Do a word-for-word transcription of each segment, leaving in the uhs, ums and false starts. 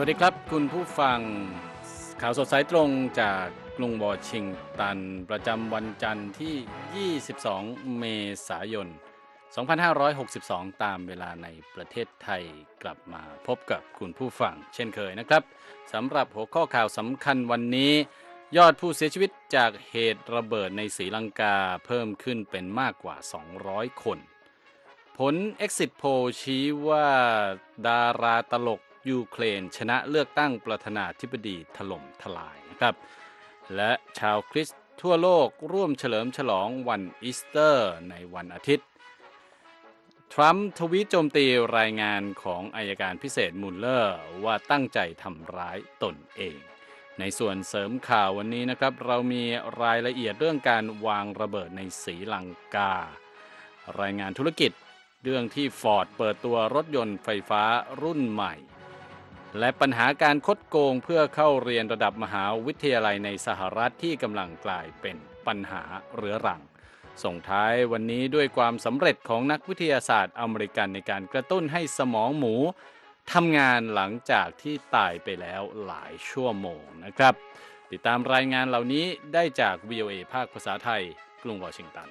วัสดีครับคุณผู้ฟังข่าวสดสายตรงจากกรุงวอชิงตันประจำวันจันทร์ที่ยี่สิบสองเมษายนสองพันห้าร้อยหกสิบสองตามเวลาในประเทศไทยกลับมาพบกับคุณผู้ฟังเช่นเคยนะครับสำหรับหัวข้อข่าวสำคัญวันนี้ยอดผู้เสียชีวิตจากเหตุระเบิดในศรีลังกาเพิ่มขึ้นเป็นมากกว่าสองร้อยคนผล Exit Poll ชี้ว่าดาราตลกยูเครนชนะเลือกตั้งประธานาธิบดีถล่มทลายนะครับและชาวคริสต์ทั่วโลกร่วมเฉลิมฉลองวันอีสเตอร์ในวันอาทิตย์ทรัมป์ทวีตโจมตีรายงานของอัยการพิเศษมูลเลอร์ว่าตั้งใจทำร้ายตนเองในส่วนเสริมข่าววันนี้นะครับเรามีรายละเอียดเรื่องการวางระเบิดในศรีลังการายงานธุรกิจเรื่องที่ฟอร์ดเปิดตัวรถยนต์ไฟฟ้ารุ่นใหม่และปัญหาการคดโกงเพื่อเข้าเรียนระดับมหาวิทยาลัยในสหรัฐที่กำลังกลายเป็นปัญหาเรื้อรังส่งท้ายวันนี้ด้วยความสำเร็จของนักวิทยาศาสตร์อเมริกันในการกระตุ้นให้สมองหมูทำงานหลังจากที่ตายไปแล้วหลายชั่วโมงนะครับติดตามรายงานเหล่านี้ได้จาก วี โอ เอ ภาคภาษาไทยกรุงวอชิงตัน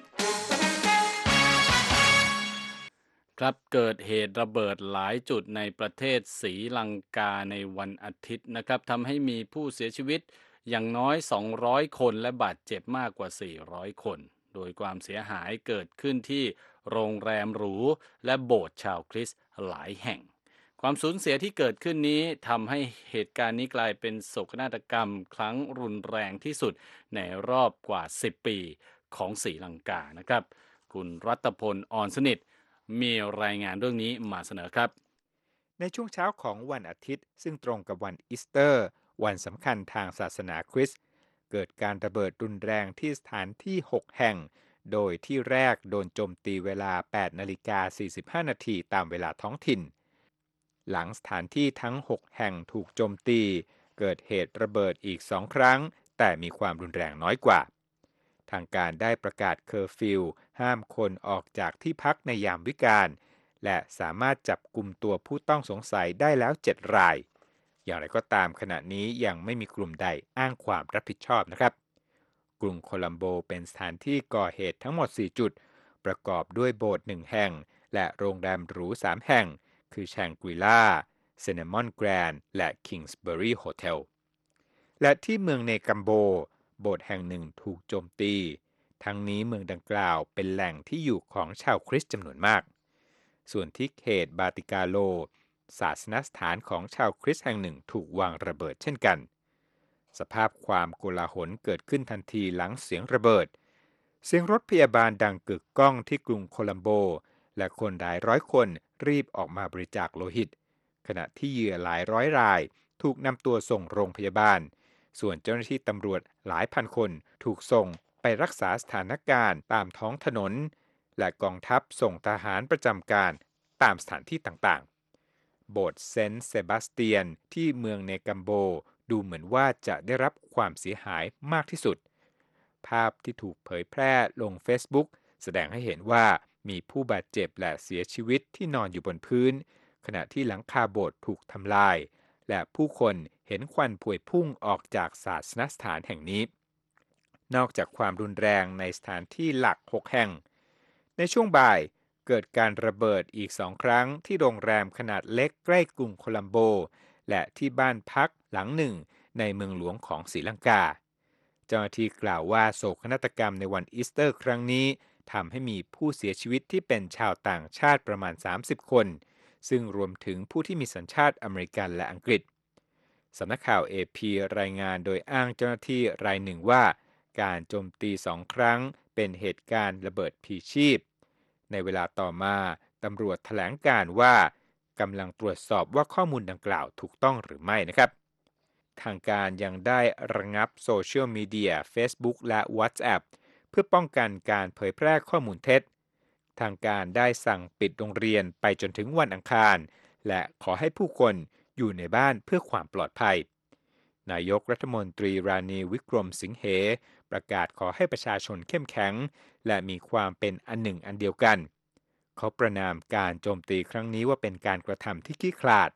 ครับเกิดเหตุระเบิดหลายจุดในประเทศศรีลังกาในวันอาทิตย์นะครับทำให้มีผู้เสียชีวิตอย่างน้อยสองร้อยคนและบาดเจ็บมากกว่าสี่ร้อยคนโดยความเสียหายเกิดขึ้นที่โรงแรมหรูและโบสถ์ชาวคริสต์หลายแห่งความสูญเสียที่เกิดขึ้นนี้ทำให้เหตุการณ์นี้กลายเป็นโศกนาฏกรรมครั้งรุนแรงที่สุดในรอบกว่าสิบปีของศรีลังกานะครับคุณรัตพล อ่อนสนิทมีรายงานเรื่องนี้มาเสนอครับในช่วงเช้าของวันอาทิตย์ซึ่งตรงกับวันอีสเตอร์วันสำคัญทางศาสนาคริสต์เกิดการระเบิดรุนแรงที่สถานที่หกแห่งโดยที่แรกโดนโจมตีเวลา แปดนาฬิกาสี่สิบห้านาทีตามเวลาท้องถิ่นหลังสถานที่ทั้งหกแห่งถูกโจมตีเกิดเหตุระเบิดอีกสองครั้งแต่มีความรุนแรงน้อยกว่าทางการได้ประกาศเคอร์ฟิวห้ามคนออกจากที่พักในยามวิกาลและสามารถจับกุมตัวผู้ต้องสงสัยได้แล้วเจ็ดรายอย่างไรก็ตามขณะนี้ยังไม่มีกลุ่มใดอ้างความรับผิดชอบนะครับกรุงโคลัมโบเป็นสถานที่ก่อเหตุทั้งหมดสี่จุดประกอบด้วยโบสถ์หนึ่งแห่งและโรงแรมหรูสามแห่งคือแชงกรีลาเซนามอนแกรนด์และคิงส์เบอรี่โฮเทลและที่เมืองเนกัมโบโบสถ์แห่งหนึ่งถูกโจมตีทั้งนี้เมืองดังกล่าวเป็นแหล่งที่อยู่ของชาวคริสต์จำนวนมากส่วนที่เขตบาติกาโลศาสนสถานของชาวคริสต์แห่งหนึ่งถูกวางระเบิดเช่นกันสภาพความโกลาหลเกิดขึ้นทันทีหลังเสียงระเบิดเสียงรถพยาบาลดังกึกก้องที่กรุงโคลัมโบและคนหลายร้อยคนรีบออกมาบริจาคโลหิตขณะที่เหยื่อหลายร้อยรายถูกนำตัวส่งโรงพยาบาลส่วนเจ้าหน้าที่ตำรวจหลายพันคนถูกส่งไปรักษาสถานการณ์ตามท้องถนนและกองทัพส่งทหารประจำการตามสถานที่ต่างๆโบสถ์เซนต์เซบาสเตียนที่เมืองเนกัมโบดูเหมือนว่าจะได้รับความเสียหายมากที่สุดภาพที่ถูกเผยแพร่ลง Facebook แสดงให้เห็นว่ามีผู้บาดเจ็บและเสียชีวิตที่นอนอยู่บนพื้นขณะที่หลังคาโบสถ์ถูกทำลายและผู้คนเห็นควันพวยพุ่งออกจากศาสนสถานแห่งนี้นอกจากความรุนแรงในสถานที่หลักหกแห่งในช่วงบ่ายเกิดการระเบิดอีกสองครั้งที่โรงแรมขนาดเล็กใกล้กรุงโคลัมโบและที่บ้านพักหลังหนึ่งในเมืองหลวงของศรีลังกาเจ้าหน้าที่กล่าวว่าโศกนาฏกรรมในวันอีสเตอร์ครั้งนี้ทำให้มีผู้เสียชีวิตที่เป็นชาวต่างชาติประมาณสามสิบคนซึ่งรวมถึงผู้ที่มีสัญชาติอเมริกันและอังกฤษสำนักข่าว เอ พี รายงานโดยอ้างเจ้าหน้าที่รายหนึ่งว่าการโจมตีสองครั้งเป็นเหตุการณ์ระเบิดพลีชีพในเวลาต่อมาตำรวจแถลงการว่ากำลังตรวจสอบว่าข้อมูลดังกล่าวถูกต้องหรือไม่นะครับทางการยังได้ระงับโซเชียลมีเดีย Facebook และ WhatsApp เพื่อป้องกันการเผยแพร่ข้อมูลเท็จทางการได้สั่งปิดโรงเรียนไปจนถึงวันอังคารและขอให้ผู้คนอยู่ในบ้านเพื่อความปลอดภัยนายกรัฐมนตรีรานีวิกรมสิงเหประกาศขอให้ประชาชนเข้มแข็งและมีความเป็นอันหนึ่งอันเดียวกันเขาประณามการโจมตีครั้งนี้ว่าเป็นการกระทำที่ขี้ขลาด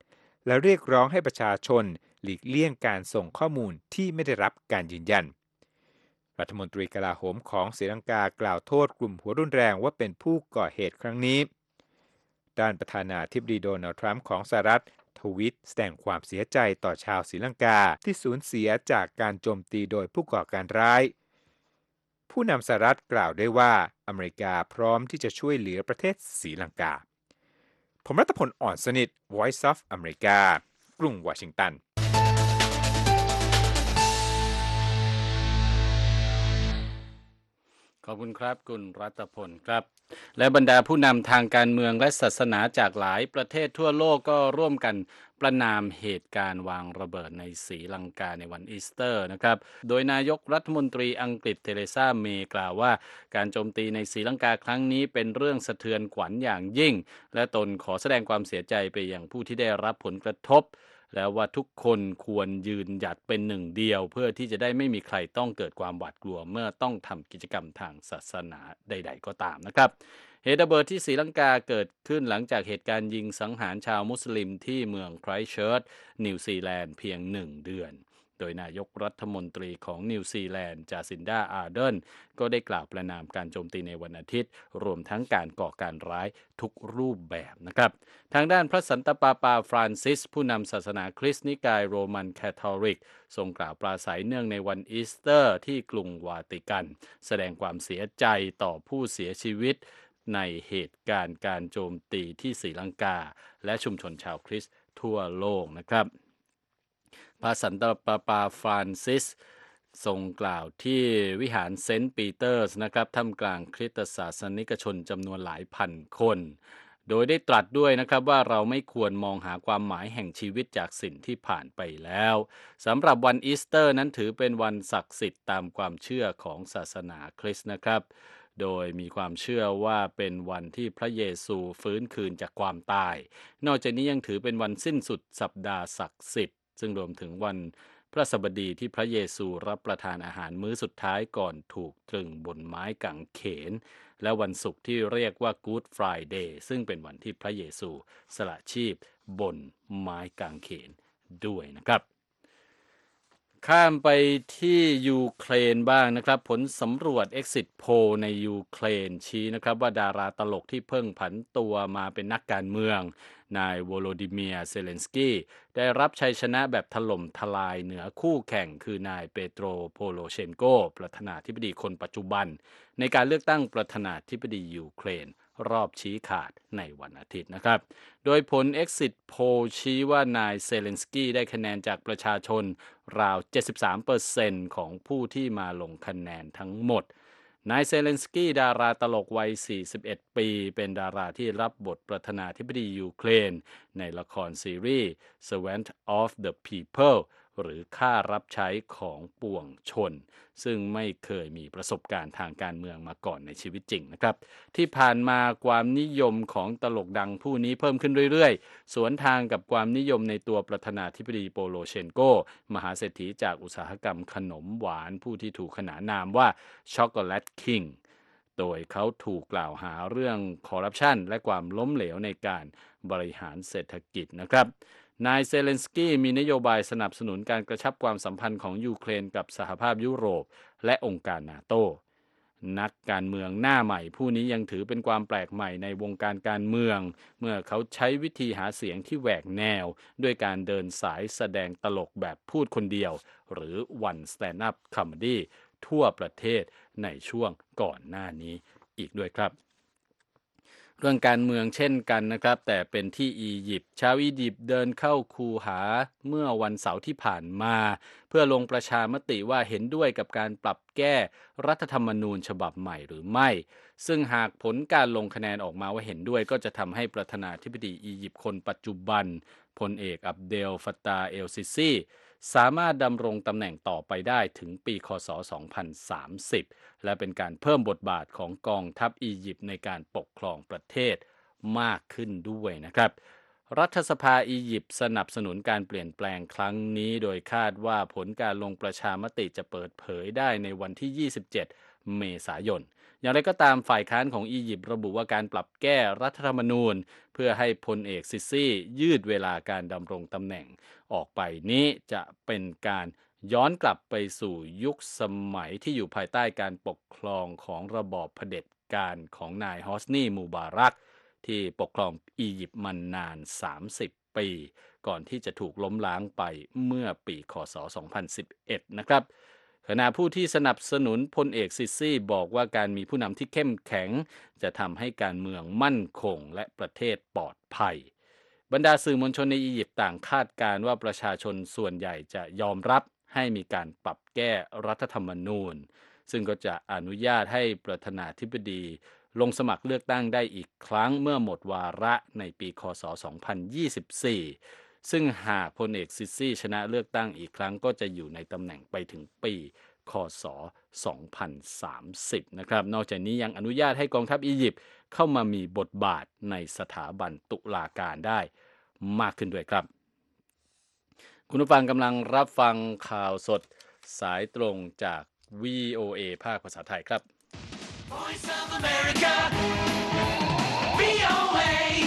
และเรียกร้องให้ประชาชนหลีกเลี่ยงการส่งข้อมูลที่ไม่ได้รับการยืนยันรัฐมนตรีกลาโหมของศรีลังกากล่าวโทษกลุ่มหัวรุนแรงว่าเป็นผู้ก่อเหตุครั้งนี้ด้านประธานาธิบดีโดนัลด์ทรัมป์ของสหรัฐทวีตแสดงความเสียใจต่อชาวศรีลังกาที่สูญเสียจากการโจมตีโดยผู้ก่อการร้ายผู้นำสหรัฐกล่าวด้วยว่าอเมริกาพร้อมที่จะช่วยเหลือประเทศศรีลังกาผมรัตพล อ่อนสนิท Voice of America กรุงวอชิงตันขอบคุณครับคุณรัตพลครับและบรรดาผู้นำทางการเมืองและศาสนาจากหลายประเทศทั่วโลกก็ร่วมกันประณามเหตุการณ์วางระเบิดในศรีลังกาในวันอีสเตอร์นะครับโดยนายกรัฐมนตรีอังกฤษเทเรซาเมย์กล่าวว่าการโจมตีในศรีลังกาครั้งนี้เป็นเรื่องสะเทือนขวัญอย่างยิ่งและตนขอแสดงความเสียใจไปยังผู้ที่ได้รับผลกระทบแล้วว่าทุกคนควรยืนหยัดเป็นหนึ่งเดียวเพื่อที่จะได้ไม่มีใครต้องเกิดความหวาดกลัวเมื่อต้องทำกิจกรรมทางศาสนาใดๆก็ตามนะครับเหตุระเบิดที่ศรีลังกาเกิดขึ้นหลังจากเหตุการณ์ยิงสังหารชาวมุสลิมที่เมืองไครสต์เชิร์ชนิวซีแลนด์เพียงหนึ่งเดือนโดยนายกรัฐมนตรีของนิวซีแลนด์จาซินดาอาร์เดนก็ได้กล่าวประณามการโจมตีในวันอาทิตย์รวมทั้งการก่อการร้ายทุกรูปแบบนะครับทางด้านพระสันตะปาปาฟรานซิสผู้นำศาสนาคริสต์นิกายโรมันคาทอลิกทรงกล่าวปราศัยเนื่องในวันอีสเตอร์ที่กรุงวาติกันแสดงความเสียใจต่อผู้เสียชีวิตในเหตุการณ์การโจมตีที่ศรีลังกาและชุมชนชาวคริสต์ทั่วโลกนะครับพระสันตะปาปาฟรานซิสทรงกล่าวที่วิหารเซนต์ปีเตอร์สนะครับท่ามกลางคริสตศาสนิกชนจำนวนหลายพันคนโดยได้ตรัสด้วยนะครับว่าเราไม่ควรมองหาความหมายแห่งชีวิตจากสิ่งที่ผ่านไปแล้วสำหรับวันอีสเตอร์นั้นถือเป็นวันศักดิ์สิทธิ์ตามความเชื่อของศาสนาคริสต์นะครับโดยมีความเชื่อว่าเป็นวันที่พระเยซูฟื้นคืนจากความตายนอกจากนี้ยังถือเป็นวันสิ้นสุดสัปดาห์ศักดิ์สิทธิ์ซึ่งรวมถึงวันพระศัสบดีที่พระเยซูรับประทานอาหารมื้อสุดท้ายก่อนถูกตรึงบนไม้กางเขนและวันศุกร์ที่เรียกว่า Good Friday ซึ่งเป็นวันที่พระเยซูสละชีพบนไม้กางเขนด้วยนะครับข้ามไปที่ยูเครนบ้างนะครับผลสำรวจ Exit Poll ในยูเครนชี้นะครับว่าดาราตลกที่เพิ่งผันตัวมาเป็นนักการเมืองนายโวโลดิเมียร์เซเลนสกี้ได้รับชัยชนะแบบถล่มทลายเหนือคู่แข่งคือนายเปโตรโปโลเชนโกประธานาธิบดีคนปัจจุบันในการเลือกตั้งประธานาธิบดียูเครนรอบชี้ขาดในวันอาทิตย์นะครับโดยผล Exit Poll ชี้ว่านายเซเลนสกี้ได้คะแนนจากประชาชนราว เจ็ดสิบสามเปอร์เซ็นต์ ของผู้ที่มาลงคะแนนทั้งหมดนายเซเลนสกี้ดาราตลกวัย สี่สิบเอ็ด ปีเป็นดาราที่รับบทประธานาธิบดียูเครนในละครซีรีส์ Servant of the People หรือข้ารับใช้ของปวงชนซึ่งไม่เคยมีประสบการณ์ทางการเมืองมาก่อนในชีวิตจริงนะครับที่ผ่านมาความนิยมของตลกดังผู้นี้เพิ่มขึ้นเรื่อยๆสวนทางกับความนิยมในตัวประธานาธิบดีโปโลเชนโกมหาเศรษฐีจากอุตสาหกรรมขนมหวานผู้ที่ถูกขนานนามว่าช็อกโกแลตคิงโดยเขาถูกกล่าวหาเรื่องคอร์รัปชันและความล้มเหลวในการบริหารเศรษฐกิจนะครับนายเซเลนสกี้มีนโยบายสนับสนุนการกระชับความสัมพันธ์ของยูเครนกับสหภาพยุโรปและองค์การนาโตนักการเมืองหน้าใหม่ผู้นี้ยังถือเป็นความแปลกใหม่ในวงการการเมืองเมื่อเขาใช้วิธีหาเสียงที่แหวกแนวด้วยการเดินสายแสดงตลกแบบพูดคนเดียวหรือ One Stand Up Comedy ทั่วประเทศในช่วงก่อนหน้านี้อีกด้วยครับเรื่องการเมืองเช่นกันนะครับแต่เป็นที่อียิปต์ชาวอียิปต์เดินเข้าคูหาเมื่อวันเสาร์ที่ผ่านมาเพื่อลงประชามติว่าเห็นด้วยกับการปรับแก้รัฐธรรมนูญฉบับใหม่หรือไม่ซึ่งหากผลการลงคะแนนออกมาว่าเห็นด้วยก็จะทำให้ประธานาธิบดีอียิปต์คนปัจจุบันพลเอกอับเดลฟัตตาเอลซิซีสามารถดำรงตำแหน่งต่อไปได้ถึงปีคศสองพันสามสิบและเป็นการเพิ่มบทบาทของกองทัพอียิปต์ในการปกครองประเทศมากขึ้นด้วยนะครับรัฐสภาอียิปต์สนับสนุนการเปลี่ยนแปลงครั้งนี้โดยคาดว่าผลการลงประชามติจะเปิดเผยได้ในวันที่ยี่สิบเจ็ดเมษายนอย่างไรก็ตามฝ่ายค้านของอียิปต์ระบุว่าการปรับแก้รัฐธรรมนูญเพื่อให้พลเอกซิซียืดเวลาการดำรงตำแหน่งออกไปนี้จะเป็นการย้อนกลับไปสู่ยุคสมัยที่อยู่ภายใต้การปกครองของระบอบเผด็จการของนายฮอสนีมูบารักที่ปกครองอียิปต์มานานสามสิบปีก่อนที่จะถูกล้มล้างไปเมื่อปีคศสองพันสิบเอ็ดนะครับขณะผู้ที่สนับสนุนพลเอกซิซีบอกว่าการมีผู้นำที่เข้มแข็งจะทำให้การเมืองมั่นคงและประเทศปลอดภัยบรรดาสื่อมวลชนในอียิปต์ต่างคาดการณ์ว่าประชาชนส่วนใหญ่จะยอมรับให้มีการปรับแก้รัฐธรรมนูญซึ่งก็จะอนุญาตให้ประธานาธิบดีลงสมัครเลือกตั้งได้อีกครั้งเมื่อหมดวาระในปีคศสองพันยี่สิบสี่ซึ่งหากพลเอกซิซีชนะเลือกตั้งอีกครั้งก็จะอยู่ในตำแหน่งไปถึงปีคศสองพันสามสิบนะครับนอกจากนี้ยังอนุญาตให้กองทัพอียิปต์เข้ามามีบทบาทในสถาบันตุลาการได้มากขึ้นด้วยครับคุณผู้ฟังกำลังรับฟังข่าวสดสายตรงจาก วี โอ เอ ภาคภาษาไทยครับ Voice of America วี โอ เอ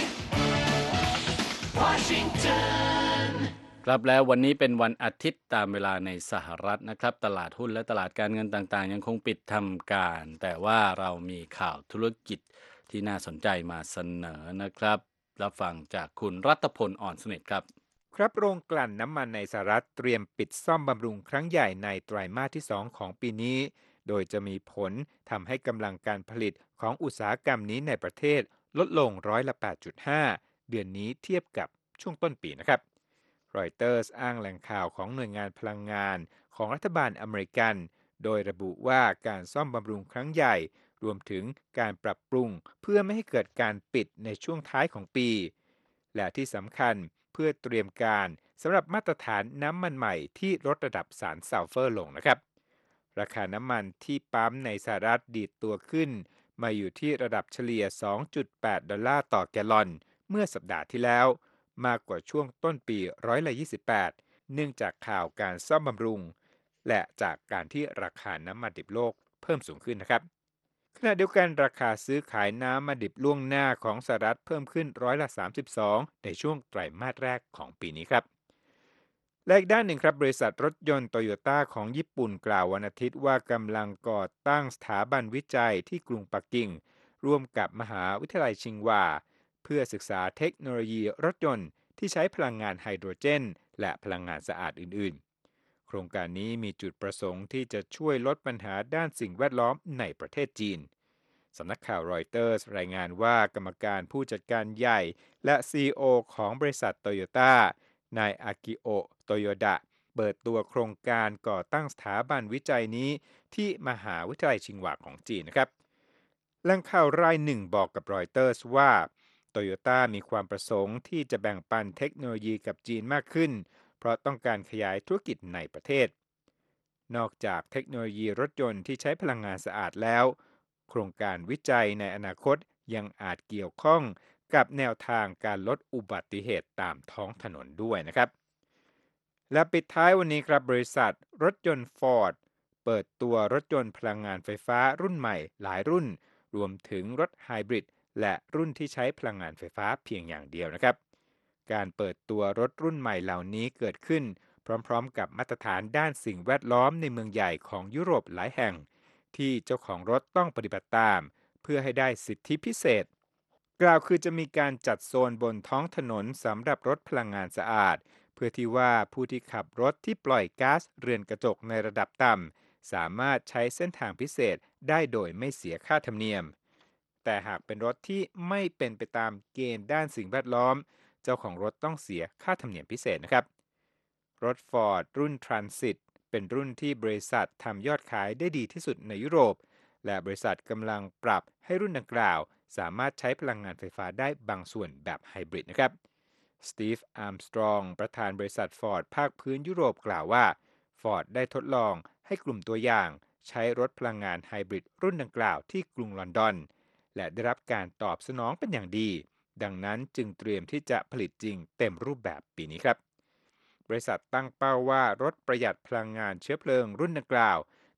Washington ครับแล้ววันนี้เป็นวันอาทิตย์ตามเวลาในสหรัฐนะครับตลาดหุ้นและตลาดการเงินต่างๆยังคงปิดทำการ แต่ว่าเรามีข่าวธุรกิจที่น่าสนใจมาเสนอนะครับรับฟังจากคุณรัตพลอ่อนสนิทครับครับโรงกลั่นน้ำมันในสหรัฐเตรียมปิดซ่อมบำรุงครั้งใหญ่ในไตรมาสที่สองของปีนี้โดยจะมีผลทำให้กำลังการผลิตของอุตสาหกรรมนี้ในประเทศลดลงร้อยละ แปดจุดห้า เดือนนี้เทียบกับช่วงต้นปีนะครับรอยเตอร์สอ้างแหล่งข่าวของหน่วยงานพลังงานของรัฐบาลอเมริกันโดยระบุว่าการซ่อมบำรุงครั้งใหญ่รวมถึงการปรับปรุงเพื่อไม่ให้เกิดการปิดในช่วงท้ายของปีและที่สำคัญเพื่อเตรียมการสำหรับมาตรฐานน้ำมันใหม่ที่ลดระดับสารซัลเฟอร์ลงนะครับราคาน้ำมันที่ปั๊มในสหรัฐดีดตัวขึ้นมาอยู่ที่ระดับเฉลี่ย สองจุดแปด ดอลลาร์ต่อแกลลอนเมื่อสัปดาห์ที่แล้วมากกว่าช่วงต้นปีร้อยละยี่สิบแปดเนื่องจากข่าวการซ่อมบำรุงและจากการที่ราคาน้ำมันดิบโลกเพิ่มสูงขึ้นนะครับขณะเดียวกันราคาซื้อขายน้ำมันดิบล่วงหน้าของสหรัฐเพิ่มขึ้นร้อยละสามสิบสองในช่วงไตรมาสแรกของปีนี้ครับและอีกด้านหนึ่งครับบริษัทรถยนต์โตโยต้าของญี่ปุ่นกล่าววันอาทิตย์ว่ากำลังก่อตั้งสถาบันวิจัยที่กรุงปักกิ่งร่วมกับมหาวิทยาลัยชิงวาเพื่อศึกษาเทคโนโลยีรถยนต์ที่ใช้พลังงานไฮโดรเจนและพลังงานสะอาดอื่นๆโครงการนี้มีจุดประสงค์ที่จะช่วยลดปัญหาด้านสิ่งแวดล้อมในประเทศจีนสำนักข่าวรอยเตอร์สรายงานว่ากรรมการผู้จัดการใหญ่และ ซี อี โอ ของบริษัทโตโยต้านายอากิโอะโตโยดะเปิดตัวโครงการก่อตั้งสถาบันวิจัยนี้ที่มหาวิทยาลัยชิงหวาของจีนนะครับแหล่งข่าวรายหนึ่งบอกกับรอยเตอร์สว่าโตโยต้ามีความประสงค์ที่จะแบ่งปันเทคโนโลยีกับจีนมากขึ้นเพราะต้องการขยายธุรกิจในประเทศนอกจากเทคโนโลยีรถยนต์ที่ใช้พลังงานสะอาดแล้วโครงการวิจัยในอนาคตยังอาจเกี่ยวข้องกับแนวทางการลดอุบัติเหตุตามท้องถนนด้วยนะครับและปิดท้ายวันนี้ครับบริษัทรถยนต์ Ford เปิดตัวรถยนต์พลังงานไฟฟ้ารุ่นใหม่หลายรุ่นรวมถึงรถไฮบริดและรุ่นที่ใช้พลังงานไฟฟ้าเพียงอย่างเดียวนะครับการเปิดตัวรถรุ่นใหม่เหล่านี้เกิดขึ้นพร้อมๆกับมาตรฐานด้านสิ่งแวดล้อมในเมืองใหญ่ของยุโรปหลายแห่งที่เจ้าของรถต้องปฏิบัติตามเพื่อให้ได้สิทธิพิเศษกล่าวคือจะมีการจัดโซนบนท้องถนนสำหรับรถพลังงานสะอาดเพื่อที่ว่าผู้ที่ขับรถที่ปล่อยก๊าซเรือนกระจกในระดับต่ำสามารถใช้เส้นทางพิเศษได้โดยไม่เสียค่าธรรมเนียมแต่หากเป็นรถที่ไม่เป็นไปตามเกณฑ์ด้านสิ่งแวดล้อมเจ้าของรถต้องเสียค่าธรรมเนียมพิเศษนะครับรถ Ford รุ่น Transit เป็นรุ่นที่บริษัททำยอดขายได้ดีที่สุดในยุโรปและบริษัทกำลังปรับให้รุ่นดังกล่าวสามารถใช้พลังงานไฟฟ้าได้บางส่วนแบบไฮบริดนะครับสตีฟ อาร์มสตรองประธานบริษัท Ford ภาคพื้นยุโรปกล่าวว่า Ford ได้ทดลองให้กลุ่มตัวอย่างใช้รถพลังงานไฮบริดรุ่นดังกล่าวที่กรุงลอนดอนและได้รับการตอบสนองเป็นอย่างดีดังนั้นจึงเตรียมที่จะผลิตจริงเต็มรูปแบบปีนี้ครับบริษัทตั้งเป้าว่ารถประหยัดพลังงานเชื้อเพลิงรุ่นดังกล่าว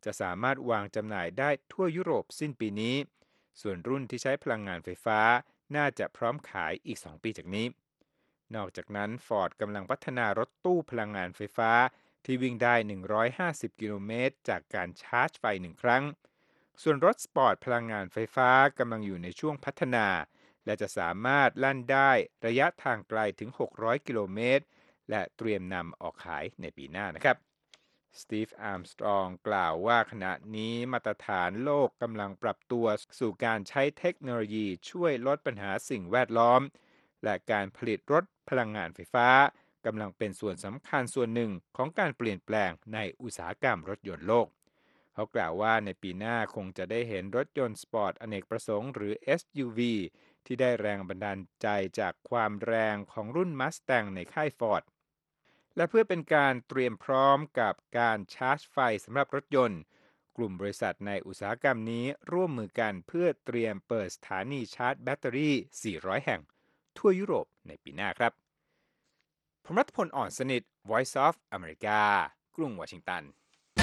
จะสามารถวางจำหน่ายได้ทั่วยุโรปสิ้นปีนี้ส่วนรุ่นที่ใช้พลังงานไฟฟ้าน่าจะพร้อมขายอีกสองปีจากนี้นอกจากนั้น Ford กำลังพัฒนารถตู้พลังงานไฟฟ้าที่วิ่งได้หนึ่งร้อยห้าสิบกิโลเมตรจากการชาร์จไฟหนึ่งครั้งส่วนรถสปอร์ตพลังงานไฟฟ้ากำลังอยู่ในช่วงพัฒนาและจะสามารถลั่นได้ระยะทางไกลถึงหกร้อยกิโลเมตรและเตรียมนำออกขายในปีหน้านะครับสตีฟ อาร์มสตรองกล่าวว่าขณะนี้มาตรฐานโลกกำลังปรับตัวสู่การใช้เทคโนโลยีช่วยลดปัญหาสิ่งแวดล้อมและการผลิตรถพลังงานไฟฟ้ากำลังเป็นส่วนสำคัญส่วนหนึ่งของการเปลี่ยนแปลงในอุตสาหกรรมรถยนต์โลกเขากล่าวว่าในปีหน้าคงจะได้เห็นรถยนต์สปอร์ตอเนกประสงค์หรือ เอส ยู วี ที่ได้แรงบันดาลใจจากความแรงของรุ่น Mustang ในค่าย Ford และเพื่อเป็นการเตรียมพร้อมกับการชาร์จไฟสำหรับรถยนต์กลุ่มบริษัทในอุตสาหกรรมนี้ร่วมมือกันเพื่อเตรียมเปิดสถานีชาร์จแบตเตอรี่สี่ร้อยแห่งทั่วยุโรปในปีหน้าครับผมรัฐพล อ่อนสนิท Voice of America กรุงวอชิงตัน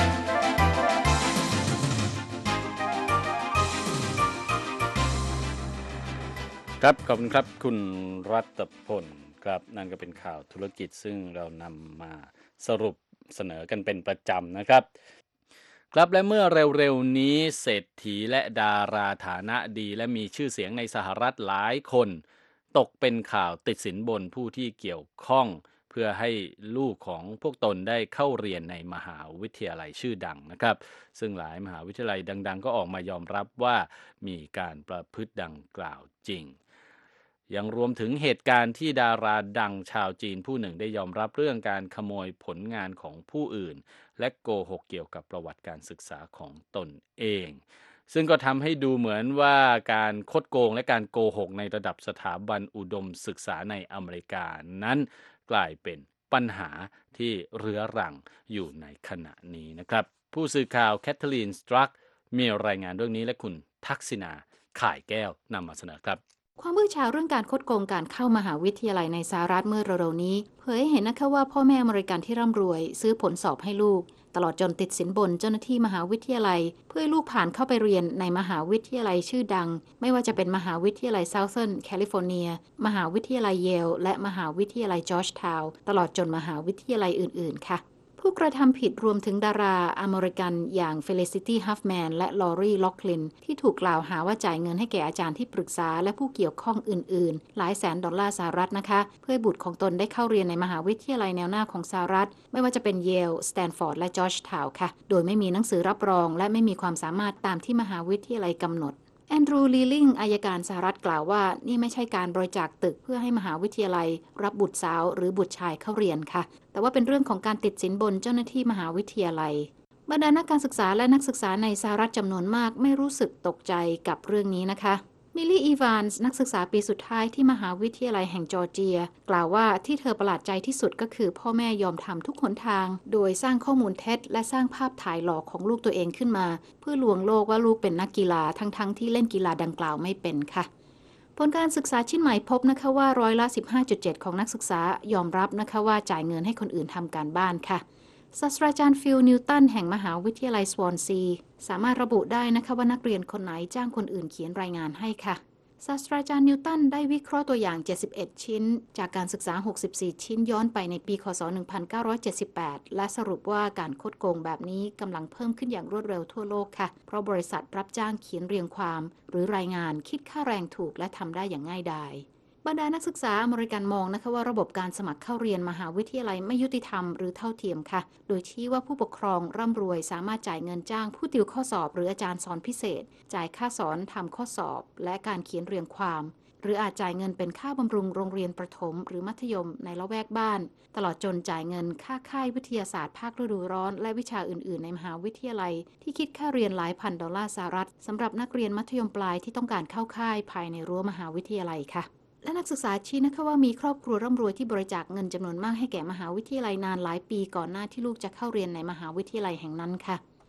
ครับขอบคุณครับคุณรัตพลครับนั่นก็เป็นข่าวธุรกิจซึ่งเรานำมาสรุปเสนอกันเป็นประจำนะครับครับและเมื่อเร็วๆนี้เศรษฐีและดาราฐานะดีและมีชื่อเสียงในสหรัฐหลายคนตกเป็นข่าวติดสินบนผู้ที่เกี่ยวข้องเพื่อให้ลูกของพวกตนได้เข้าเรียนในมหาวิทยาลัยชื่อดังนะครับซึ่งหลายมหาวิทยาลัยดังๆก็ออกมายอมรับว่ามีการประพฤติดังกล่าวจริงยังรวมถึงเหตุการณ์ที่ดาราดังชาวจีนผู้หนึ่งได้ยอมรับเรื่องการขโมยผลงานของผู้อื่นและโกหกเกี่ยวกับประวัติการศึกษาของตนเองซึ่งก็ทำให้ดูเหมือนว่าการคดโกงและการโกหกในระดับสถาบันอุดมศึกษาในอเมริกานั้นกลายเป็นปัญหาที่เรื้อรังอยู่ในขณะนี้นะครับผู้สื่อข่าวแคทเธอรีนสตรักมีรายงานเรื่องนี้และคุณทักษิณาข่ายแก้วนำมาเสนอครับความมือเช้าเรื่องการคดโกงการเข้ามหาวิทยาลัยในสหรัฐเมื่อเร็วๆนี้เผยให้เห็นนะคะว่าพ่อแม่อเมริกันที่ร่ำรวยซื้อผลสอบให้ลูกตลอดจนติดสินบนเจ้าหน้าที่มหาวิทยาลัยเพื่อให้ลูกผ่านเข้าไปเรียนในมหาวิทยาลัยชื่อดังไม่ว่าจะเป็นมหาวิทยาลัย Southern California มหาวิทยาลัยเยลและมหาวิทยาลัยจอร์จทาวน์ตลอดจนมหาวิทยาลัยอื่นๆค่ะผู้กระทำผิดรวมถึงดาราอเมริกันอย่าง Felicity Huffman และ Lori Loughlin ที่ถูกกล่าวหาว่าจ่ายเงินให้แก่อาจารย์ที่ปรึกษาและผู้เกี่ยวข้องอื่นๆหลายแสนดอลลาร์สหรัฐนะคะเพื่อให้บุตรของตนได้เข้าเรียนในมหาวิทยาลัยแนวหน้าของสหรัฐไม่ว่าจะเป็น Yale, Stanford และ Georgetown ค่ะโดยไม่มีหนังสือรับรองและไม่มีความสามารถตามที่มหาวิทยาลัยกำหนดแอนดรูว์ ลีลิงอัยการสหรัฐกล่าวว่านี่ไม่ใช่การบริจาคตึกเพื่อให้มหาวิทยาลัยรับบุตรสาวหรือบุตรชายเข้าเรียนค่ะแต่ว่าเป็นเรื่องของการติดสินบนเจ้าหน้าที่มหาวิทยาลัยบรรดานักการศึกษาและนักศึกษาในสหรัฐจำนวนมากไม่รู้สึกตกใจกับเรื่องนี้นะคะมิลลี่ อีวานส์นักศึกษาปีสุดท้ายที่มหาวิทยาลัยแห่งจอร์เจียกล่าวว่าที่เธอประหลาดใจที่สุดก็คือพ่อแม่ยอมทำทุกหนทางโดยสร้างข้อมูลเท็จและสร้างภาพถ่ายหลอกของลูกตัวเองขึ้นมาเพื่อลวงโลกว่าลูกเป็นนักกีฬาทั้งๆ ที่เล่นกีฬาดังกล่าวไม่เป็นค่ะผลการศึกษาชิ้นใหม่พบนะคะว่าร้อยละ สิบห้าจุดเจ็ด ของนักศึกษายอมรับนะคะว่าจ่ายเงินให้คนอื่นทำการบ้านค่ะศาสตราจารย์ฟิล นิวตันแห่งมหาวิทยาลัยสวอนซีสามารถระบุได้นะคะว่านักเรียนคนไหนจ้างคนอื่นเขียนรายงานให้ค่ะศาสตราจารย์นิวตันได้วิเคราะห์ตัวอย่างเจ็ดสิบเอ็ดชิ้นจากการศึกษาหกสิบสี่ชิ้นย้อนไปในปีคศหนึ่งพันเก้าร้อยเจ็ดสิบแปดและสรุปว่าการคดโกงแบบนี้กำลังเพิ่มขึ้นอย่างรวดเร็วทั่วโลกค่ะเพราะบริษัทรับจ้างเขียนเรียงความหรือรายงานคิดค่าแรงถูกและทำได้อย่างง่ายดายบรรดานักศึกษาอเมริกันมองนะคะว่าระบบการสมัครเข้าเรียนมหาวิทยาลัยไม่ยุติธรรมหรือเท่าเทียมค่ะโดยชี้ว่าผู้ปกครองร่ำรวยสามารถจ่ายเงินจ้างผู้ติวข้อสอบหรืออาจารย์สอนพิเศษจ่ายค่าสอนทำข้อสอบและการเขียนเรียงความหรืออาจจ่ายเงินเป็นค่าบำรุงโรงเรียนประถมหรือมัธยมในละแวกบ้านตลอดจนจ่ายเงินค่าค่ายวิทยาศาสตร์ภาคฤดูร้อนและวิชาอื่นๆในมหาวิทยาลัยที่คิดค่าเรียนหลายพันดอลลาร์สหรัฐสำหรับนักเรียนมัธยมปลายที่ต้องการเข้าค่ายภายในรั้วมหาวิทยาลัยค่ะและนักศึกษาชี้นะคะว่ามีครอบครัวร่ำรวยที่บริจาคเงินจำนวนมากให้แก่มหาวิทยาลัยนานหลายปีก่อนหน้าที่ลูกจะเข้าเรียนในมหาวิทยาลัยแห่งนั้นค่ะ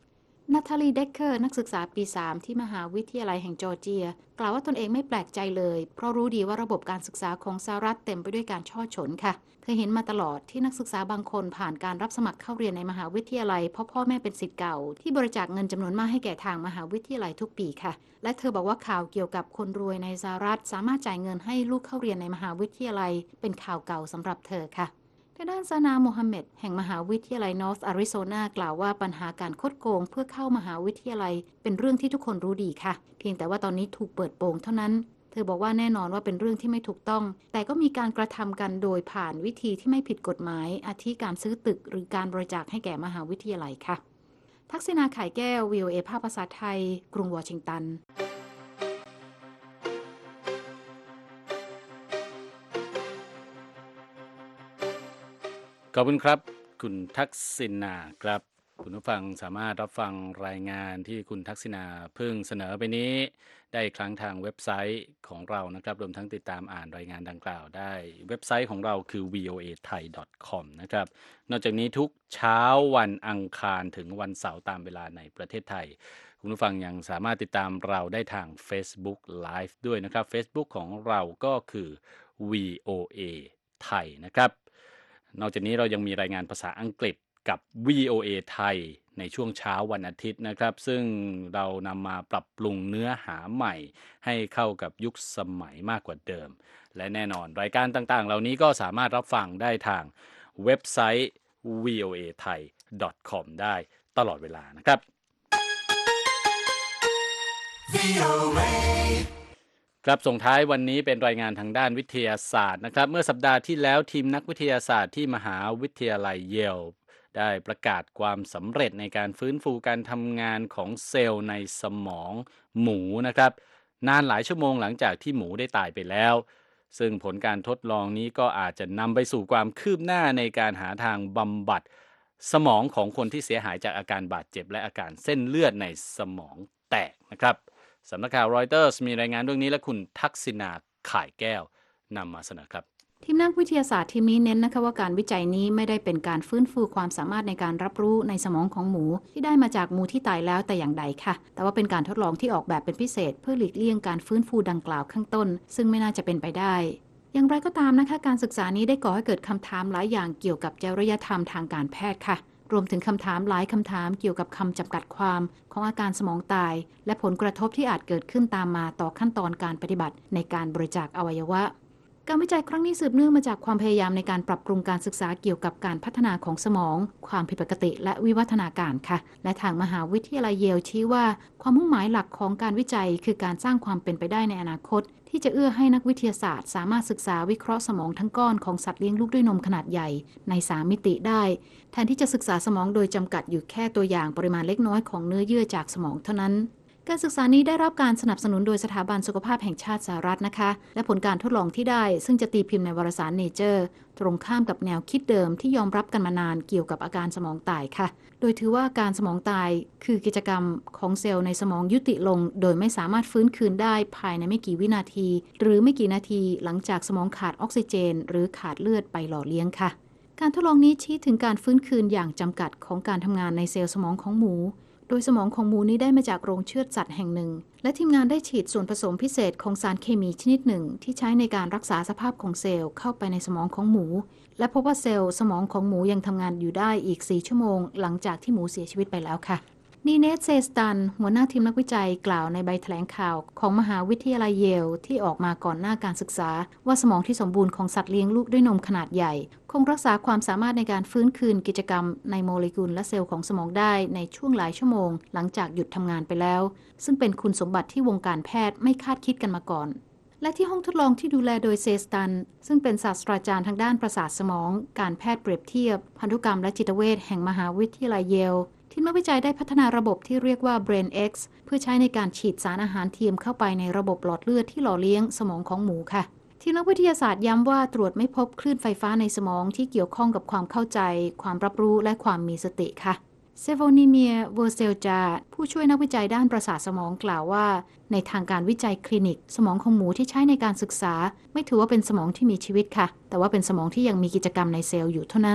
นาธาลีเดคเคอร์นักศึกษาปีสามที่มหาวิทยาลัยแห่งจอร์เจียกล่าวว่าตนเองไม่แปลกใจเลยเพราะรู้ดีว่าระบบการศึกษาของสหรัฐเต็มไปด้วยการช่อฉนค่ะเธอเห็นมาตลอดที่นักศึกษาบางคนผ่านการรับสมัครเข้าเรียนในมหาวิทยาลัยเพราะพ่อแม่เป็นศิษย์เก่าที่บริจาคเงินจำนวนมากให้แก่ทางมหาวิทยาลัยทุกปีค่ะและเธอบอกว่าข่าวเกี่ยวกับคนรวยในสหรัฐสามารถจ่ายเงินให้ลูกเข้าเรียนในมหาวิทยาลัยเป็นข่าวเก่าสำหรับเธอค่ะด้านซานาโมฮัมเหม็ดแห่งมหาวิทยาลัยนอร์ทอาริโซนากล่าวว่าปัญหาการคดโกงเพื่อเข้ามหาวิทยาลัยเป็นเรื่องที่ทุกคนรู้ดีค่ะเพียงแต่ว่าตอนนี้ถูกเปิดโปงเท่านั้นเธอบอกว่าแน่นอนว่าเป็นเรื่องที่ไม่ถูกต้องแต่ก็มีการกระทำกันโดยผ่านวิธีที่ไม่ผิดกฎหมายอาทิการซื้อตึกหรือการบริจาคให้แก่มหาวิทยาลัยค่ะทักษิณา ข่ายแก้ว วี โอ เอ ภาคภาษาไทยกรุงวอชิงตันขอบคุณครับคุณทักษิณาครับคุณผู้ฟังสามารถรับฟังรายงานที่คุณทักษิณาเพิ่งเสนอไปนี้ได้อีกครั้งทางเว็บไซต์ของเรานะครับรวมทั้งติดตามอ่านรายงานดังกล่าวได้เว็บไซต์ของเราคือ วี โอ เอ ไทย ดอท คอม นะครับนอกจากนี้ทุกเช้าวันอังคารถึงวันเสาร์ตามเวลาในประเทศไทยคุณผู้ฟังยังสามารถติดตามเราได้ทาง Facebook Live ด้วยนะครับ Facebook ของเราก็คือ วี โอ เอ ไทยนะครับนอกจากนี้เรายังมีรายงานภาษาอังกฤษกับ วี โอ เอ ไทยในช่วงเช้าวันอาทิตย์นะครับซึ่งเรานำมาปรับปรุงเนื้อหาใหม่ให้เข้ากับยุคสมัยมากกว่าเดิมและแน่นอนรายการต่างๆเหล่านี้ก็สามารถรับฟังได้ทางเว็บไซต์ วี โอ เอ ไทย ดอท คอม ได้ตลอดเวลานะครับวี โอ เอครับส่งท้ายวันนี้เป็นรายงานทางด้านวิทยาศาสตร์นะครับเมื่อสัปดาห์ที่แล้วทีมนักวิทยาศาสตร์ที่มหาวิทยาลัยเยลได้ประกาศความสำเร็จในการฟื้นฟูการทำงานของเซลล์ในสมองหมูนะครับนานหลายชั่วโมงหลังจากที่หมูได้ตายไปแล้วซึ่งผลการทดลองนี้ก็อาจจะนำไปสู่ความคืบหน้าในการหาทางบำบัดสมองของคนที่เสียหายจากอาการบาดเจ็บและอาการเส้นเลือดในสมองแตกนะครับสำนักข่าวรอยเตอร์สมีรายงานเรื่องนี้และคุณทักษิณา ข่ายแก้วนำมาเสนอครับทีมนักวิทยาศาสตร์ทีมนี้เน้นนะคะว่าการวิจัยนี้ไม่ได้เป็นการฟื้นฟูความสามารถในการรับรู้ในสมองของหมูที่ได้มาจากหมูที่ตายแล้วแต่อย่างใดค่ะแต่ว่าเป็นการทดลองที่ออกแบบเป็นพิเศษเพื่อหลีกเลี่ยงการฟื้นฟูดังกล่าวข้างต้นซึ่งไม่น่าจะเป็นไปได้อย่างไรก็ตามนะคะการศึกษานี้ได้ก่อให้เกิดคำถามหลายอย่างเกี่ยวกับจริยธรรมทางการแพทย์ค่ะรวมถึงคำถามหลายคำถามเกี่ยวกับคำจำกัดความของอาการสมองตายและผลกระทบที่อาจเกิดขึ้นตามมาต่อขั้นตอนการปฏิบัติในการบริจาคอวัยวะการวิจัยครั้งนี้สืบเนื่องมาจากความพยายามในการปรับปรุงการศึกษาเกี่ยวกับการพัฒนาของสมองความผิดปกติและวิวัฒนาการค่ะและทางมหาวิทยาลัยเยลชี้ว่าความมุ่งหมายหลักของการวิจัยคือการสร้างความเป็นไปได้ในอนาคตที่จะเอื้อให้นักวิทยาศาสตร์สามารถศึกษาวิเคราะห์สมองทั้งก้อนของสัตว์เลี้ยงลูกด้วยนมขนาดใหญ่ในสามมิติได้แทนที่จะศึกษาสมองโดยจำกัดอยู่แค่ตัวอย่างปริมาณเล็กน้อยของเนื้อเยื่อจากสมองเท่านั้นการศึกษานี้ได้รับการสนับสนุนโดยสถาบันสุขภาพแห่งชาติสหรัฐนะคะและผลการทดลองที่ได้ซึ่งจะตีพิมพ์ในวารสาร Nature ตรงข้ามกับแนวคิดเดิมที่ยอมรับกันมานานเกี่ยวกับอาการสมองตายค่ะโดยถือว่าการสมองตายคือกิจกรรมของเซลล์ในสมองยุติลงโดยไม่สามารถฟื้นคืนได้ภายในไม่กี่วินาทีหรือไม่กี่นาทีหลังจากสมองขาดออกซิเจนหรือขาดเลือดไปหล่อเลี้ยงค่ะการทดลองนี้ชี้ถึงการฟื้นคืนอย่างจำกัดของการทำงานในเซลล์สมองของหมูโดยสมองของหมูนี้ได้มาจากโรงเชือดสัตว์แห่งหนึ่งและทีมงานได้ฉีดส่วนผสมพิเศษของสารเคมีชนิดหนึ่งที่ใช้ในการรักษาสภาพของเซลล์เข้าไปในสมองของหมูและพบว่าเซลล์สมองของหมูยังทำงานอยู่ได้อีกสี่ชั่วโมงหลังจากที่หมูเสียชีวิตไปแล้วค่ะนีเนต เซสตันหัวหน้าทีมนักวิจัยกล่าวในใบแถลงข่าวของมหาวิทยาลัยเยลที่ออกมาก่อนหน้าการศึกษาว่าสมองที่สมบูรณ์ของสัตว์เลี้ยงลูกด้วยนมขนาดใหญ่คงรักษาความสามารถในการฟื้นคืนกิจกรรมในโมเลกุลและเซลล์ของสมองได้ในช่วงหลายชั่วโมงหลังจากหยุดทำงานไปแล้วซึ่งเป็นคุณสมบัติที่วงการแพทย์ไม่คาดคิดกันมาก่อนและที่ห้องทดลองที่ดูแลโดยเซสตันซึ่งเป็นศาสตราจารย์ทางด้านประสาทสมองการแพทย์เปรียบเทียบพันธุกรรมและจิตเวชแห่งมหาวิทยาลัยเยลทีมนักวิจัยได้พัฒนาระบบที่เรียกว่า BrainX เพื่อใช้ในการฉีดสารอาหารเทียมเข้าไปในระบบหลอดเลือดที่หล่อเลี้ยงสมองของหมูค่ะทีมนักวิทยาศาสตร์ย้ำว่าตรวจไม่พบคลื่นไฟฟ้าในสมองที่เกี่ยวข้องกับความเข้าใจความรับรู้และความมีสติค่ะเซโวนิเมีย เวอร์เซลจาผู้ช่วยนักวิจัยด้านประสาทสมองกล่าวว่าในทางการวิจัยคลินิกสมองของหมูที่ใช้ในการศึกษาไม่ถือว่าเป็นสมองที่มีชีวิตค่ะแต่ว่าเป็นสมองที่ยังมีกิจกรรมในเซลล์อยู่เท่านั้น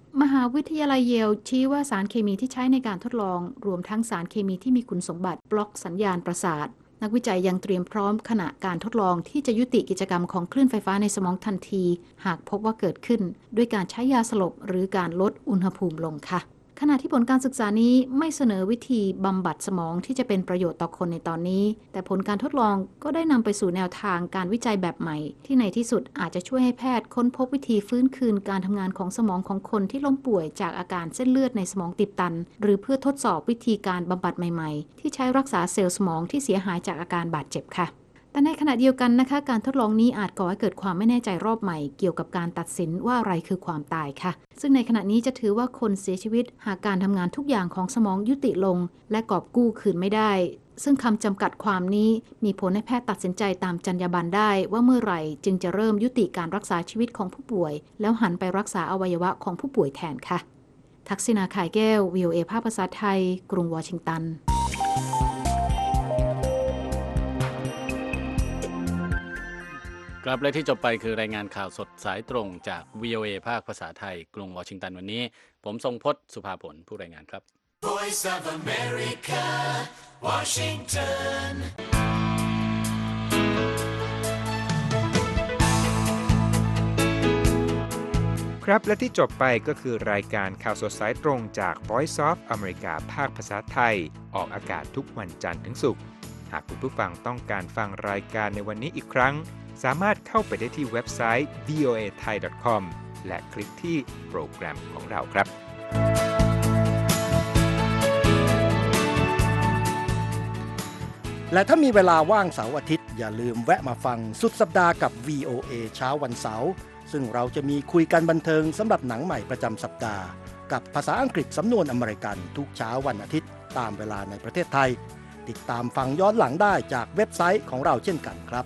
มหาวิทยาลัยเยลชี้ว่าสารเคมีที่ใช้ในการทดลองรวมทั้งสารเคมีที่มีคุณสมบัติบล็อกสัญญาณประสาทนักวิจัยยังเตรียมพร้อมขณะการทดลองที่จะยุติกิจกรรมของคลื่นไฟฟ้าในสมองทันทีหากพบว่าเกิดขึ้นด้วยการใช้ยาสลบหรือการลดอุณหภูมิลงค่ะขณะที่ผลการศึกษานี้ไม่เสนอวิธีบำบัดสมองที่จะเป็นประโยชน์ต่อคนในตอนนี้แต่ผลการทดลองก็ได้นำไปสู่แนวทางการวิจัยแบบใหม่ที่ในที่สุดอาจจะช่วยให้แพทย์ค้นพบวิธีฟื้นคืนการทำงานของสมองของคนที่ล้มป่วยจากอาการเส้นเลือดในสมองตีบตันหรือเพื่อทดสอบวิธีการบำบัดใหม่ๆที่ใช้รักษาเซลล์สมองที่เสียหายจากอาการบาดเจ็บค่ะแต่ในขณะเดียวกันนะคะการทดลองนี้อาจก่อให้เกิดความไม่แน่ใจรอบใหม่เกี่ยวกับการตัดสินว่าอะไรคือความตายค่ะซึ่งในขณะนี้จะถือว่าคนเสียชีวิตหากการทำงานทุกอย่างของสมองยุติลงและกอบกู้คืนไม่ได้ซึ่งคำจำกัดความนี้มีผลให้แพทย์ตัดสินใจตามจรรยาบรรณได้ว่าเมื่อไหร่จึงจะเริ่มยุติการรักษาชีวิตของผู้ป่วยแล้วหันไปรักษาอวัยวะของผู้ป่วยแทนค่ะทักษิณา ข่ายแก้ว วี โอ เอ ภาคภาษาไทยกรุงวอชิงตันครับและที่จบไปคือรายงานข่าวสดสายตรงจาก วี โอ เอ ภาคภาษาไทยกรุงวอชิงตันวันนี้ผมทรงพจน์สุภาผลผู้รายงานครับ Voice of America, Washington. ครับและที่จบไปก็คือรายการข่าวสดสายตรงจาก Voice of America ภาคภาษาไทยออกอากาศทุกวันจันทร์ถึงศุกร์หากคุณผู้ฟังต้องการฟังรายการในวันนี้อีกครั้งสามารถเข้าไปได้ที่เว็บไซต์ วี โอ เอ ไทย ดอท คอม และคลิกที่โปรแกรมของเราครับและถ้ามีเวลาว่างเสาร์อาทิตย์อย่าลืมแวะมาฟังสุดสัปดาห์กับ วี โอ เอ เช้าวันเสาร์ซึ่งเราจะมีคุยกันบันเทิงสำหรับหนังใหม่ประจำสัปดาห์กับภาษาอังกฤษสำนวนอเมริกันทุกเช้าวันอาทิตย์ตามเวลาในประเทศไทยติดตามฟังย้อนหลังได้จากเว็บไซต์ของเราเช่นกันครับ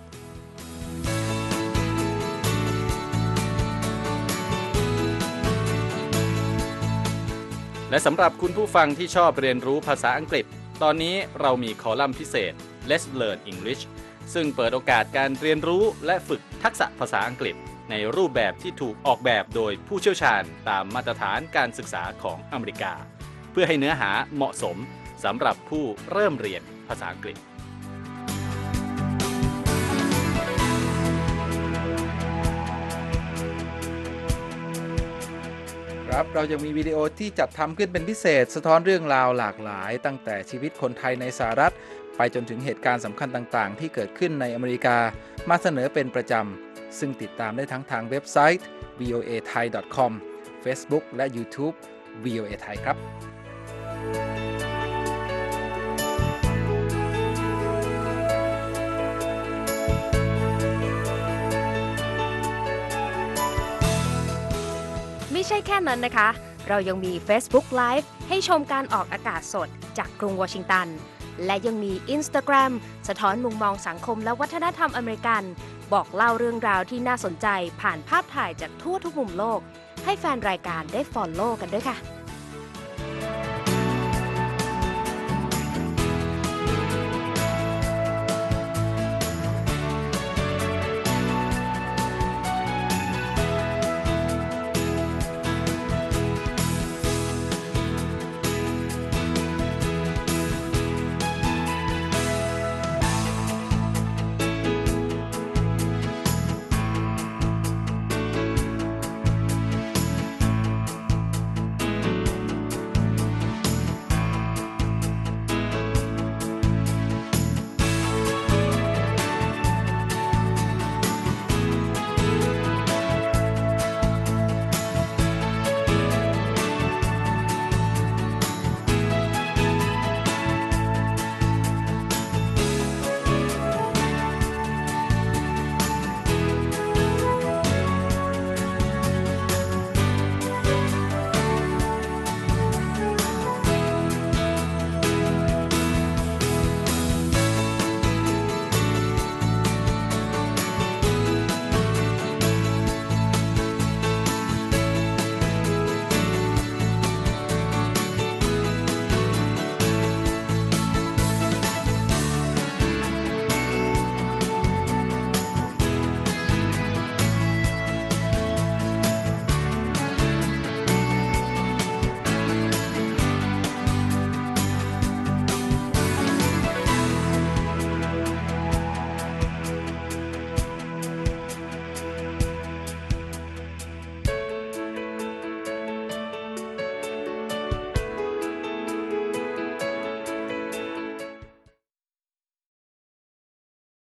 และสำหรับคุณผู้ฟังที่ชอบเรียนรู้ภาษาอังกฤษตอนนี้เรามีคอลัมน์พิเศษ Let's Learn English ซึ่งเปิดโอกาสการเรียนรู้และฝึกทักษะภาษาอังกฤษในรูปแบบที่ถูกออกแบบโดยผู้เชี่ยวชาญตามมาตรฐานการศึกษาของอเมริกาเพื่อให้เนื้อหาเหมาะสมสำหรับผู้เริ่มเรียนภาษาอังกฤษครับเรายังมีวิดีโอที่จัดทำขึ้นเป็นพิเศษสะท้อนเรื่องราวหลากหลายตั้งแต่ชีวิตคนไทยในสหรัฐไปจนถึงเหตุการณ์สำคัญต่างๆที่เกิดขึ้นในอเมริกามาเสนอเป็นประจำซึ่งติดตามได้ทั้งทางเว็บไซต์ วี โอ เอ ไทย ดอท คอม Facebook และ YouTube วี โอ เอ ไทยครับไม่ใช่แค่นั้นนะคะเรายังมี Facebook Live ให้ชมการออกอากาศสดจากกรุงวอชิงตันและยังมี Instagram สะท้อนมุมมองสังคมและวัฒนธรรมอเมริกันบอกเล่าเรื่องราวที่น่าสนใจผ่านภาพถ่ายจากทั่วทุกมุมโลกให้แฟนรายการได้ follow กันด้วยค่ะ